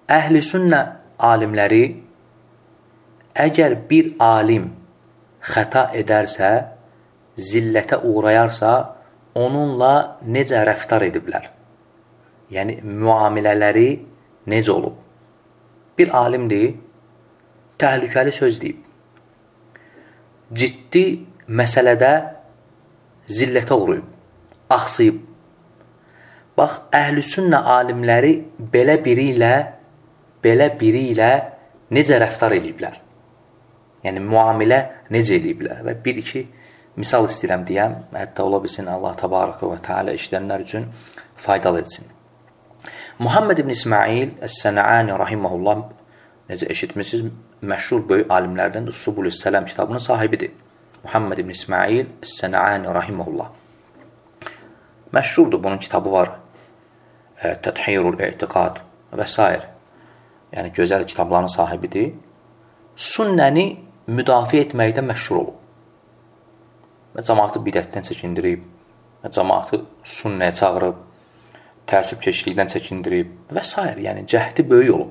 əhl-i sünnə alimləri əgər bir alim xəta edərsə, zillətə uğrayarsa, onunla necə rəftar ediblər? Yəni, müamilələri necə olub? Bir alimdir, təhlükəli söz deyib. Ciddi məsələdə zillətə uğrayıb, axsıyıb. Bax, əhl-i sünnə alimləri belə biri ilə necə rəftar ediblər? Yəni, müamilə necə ediblər? Və bir-iki misal istəyirəm deyəm, hətta ola bilsin Allah təbarəkə və teala işləyənlər üçün faydalı etsin. Muhammed ibn İsmail Əs-Sənəani rahiməhullah, necə eşitmişsiniz, məşhur böyük alimlərdən Subul-Səlam kitabının sahibidir. Muhammed ibn İsmail Əs-Sənəani rahiməhullah. Məşhurdur, bunun kitabı var. Tədhirul Etiqad və s. Yəni, gözəl kitabların sahibidir. Sünnəni müdafiə etməkdə məşhur olub. Və cəmaatı bidətdən çəkindirib, və cəmaatı sünnəyə çağırıb, təəssübkeşlikdən çəkindirib və s. Yəni, cəhdi böyük olub.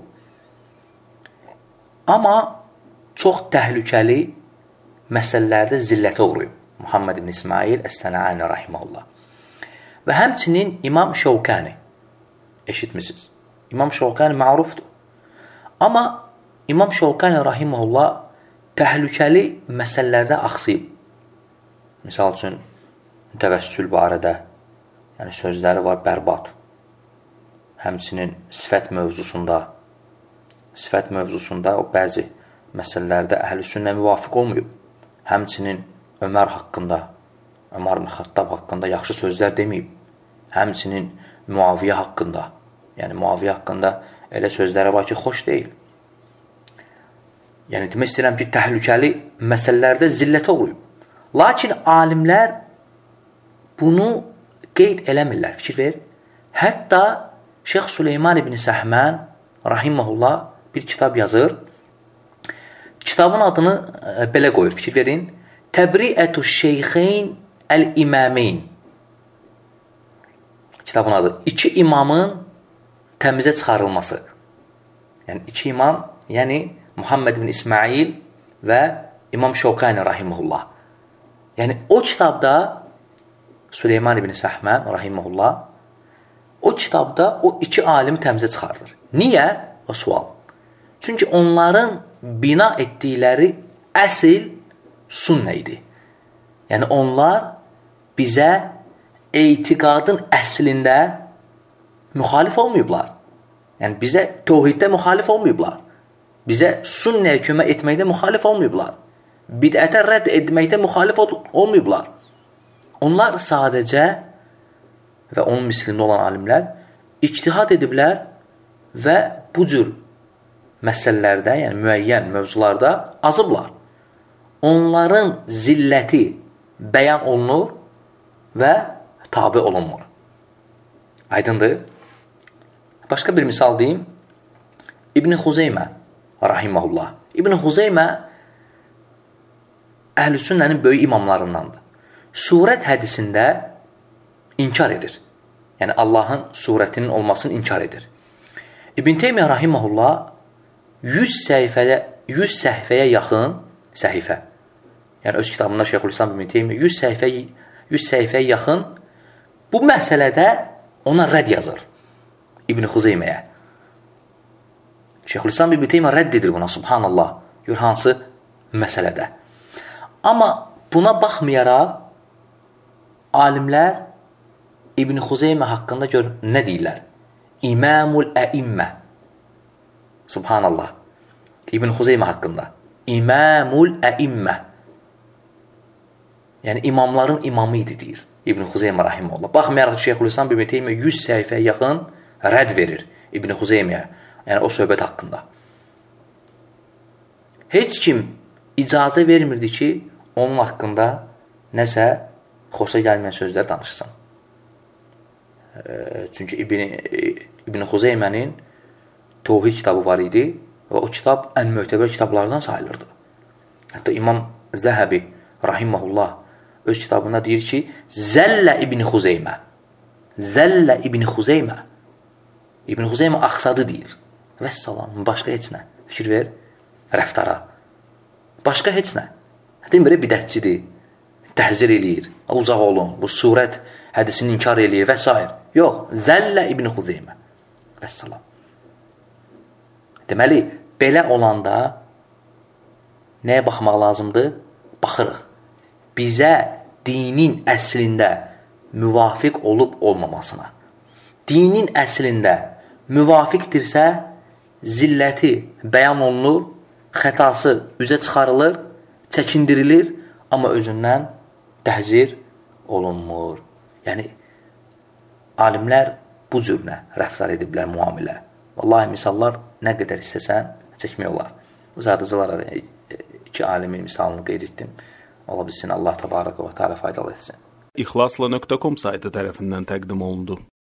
Amma çox təhlükəli məsələlərdə zillətə uğrayıb. Muhammed ibn İsmail Əs-Sənəani rahiməhullah. Və həmçinin İmam Şəvkani, eşitmişsiniz. İmam Şəvkani mərufdur. Amma İmam Şəvkani rahiməhullah təhlükəli məsələlərdə axsıyıb. Misal üçün, təvəssül barədə, yəni sözləri var bərbad. Həmçinin sifət mövzusunda o bəzi məsələlərdə əhl-i sünnə müvafiq olmayıb. Həmçinin Ömər haqqında, Ömər ibn Xattab haqqında yaxşı sözlər deməyib. Həmçinin Muaviyyə haqqında, yəni Muaviyyə haqqında elə sözləri var ki, xoş deyil. Yəni, demək istəyirəm ki, təhlükəli məsələlərdə zillətə uğrayıb. Lakin alimlər bunu qeyd eləmirlər, fikir ver. Hətta Şeyx Süleyman ibn Səhmən rahiməhullah bir kitab yazır. Kitabın adını belə qoyur, fikir verin. Təbriətü şeyxeyn əl-imameyn. Kitabın adı. İki imamın təmizə çıxarılması. Yəni, iki imam, yəni Muhammed ibn İsmail və İmam Şəvkani rahiməhullah. Yəni, o kitabda Süleyman ibn Səhmən rahiməhullah, o kitabda o iki alimi təmizə çıxardır. Niyə? O sual. Çünki onların bina etdikləri əsl sünnə idi. Yəni, onlar bizə etiqadın əslində müxalif olmayıblar. Yəni, bizə təvhiddə müxalif olmayıblar. Bizə sünnəyə kömək etməkdə müxalif olmayıblar. Bidətə rədd etməkdə müxalif olmayıblar. Onlar sadəcə və onun mislində olan alimlər ictihad ediblər və bu cür məsələlərdə, yəni müəyyən mövzularda azıblar. Onların zilləti bəyan olunur və tabi olunmur. Aydındır? Başqa bir misal deyim. İbn Xuzeymə rahiməhullah. İbn Xuzeymə əhl-i sünnənin böyük imamlarındandır. Surət hədisində inkar edir. Yəni, Allahın surətinin olmasını inkar edir. İbn Teymiyyə rahiməhullah 100 səhifəyə yaxın səhifə. Yəni, öz kitabında Şeyxülislam İbn Teymiyyə 100 səhifəyə yaxın bu məsələdə ona rədd yazır. İbn Xuzeyməyə. Şeyxülislam İbn Teymiyyə rədd edir buna, subhanallah. Gör, hansı məsələdə. Amma buna baxmayaraq, alimlər İbn Xuzeymə haqqında gör, nə deyirlər? İmamul əimmə. Subhanallah. İbn Xuzeymə haqqında. İmamul əimmə. Yəni, imamların imamı idi, deyir İbn Xuzeymə rahiməhullah. Baxmayaraq, Şeyxülislam İbn Teymiyyə 100 səhifəyə yaxın rədd verir İbn Xuzeyməyə. Yəni, o söhbət haqqında. Heç kim icazə vermirdi ki, onun haqqında nəsə xoşa gəlməyən sözlər danışsın. Çünki İbn Xuzeymənin Təvhid kitabı var idi və o kitab ən möhtəbər kitablardan sayılırdı. Hətta İmam Zəhəbi rahiməhullah öz kitabında deyir ki, Zəllə İbn Xuzeymə. Zəllə İbn Xuzeymə. İbn Xuzeymə axsadı deyir. Vəssalam, başqa heç nə. Fikir ver, rəftara. Başqa heç nə. Demir, bidətçidir, təhzir eləyir, uzaq olun, bu surət hədisini inkar eləyir və s. Yox, Zəllə İbn Xuzeymə. Vəssalam. Deməli, belə olanda nəyə baxmaq lazımdır? Baxırıq. Bizə dinin əslində müvafiq olub olmamasına. Dinin əslində müvafiqdirsə, zilləti bəyan olunur, xətası üzə çıxarılır, çəkindirilir, amma özündən təhzir olunmur. Yəni, alimlər bu cürünə rəftar ediblər müamilə. Vallahi misallar nə qədər istəsən çəkmək olar. Sadəcə olaraq iki alimin misalını qeyd etdim. Ola bilsin Allah təbaraka və teala faydalı etsin. İxlasla.com saytı tərəfindən təqdim olundu.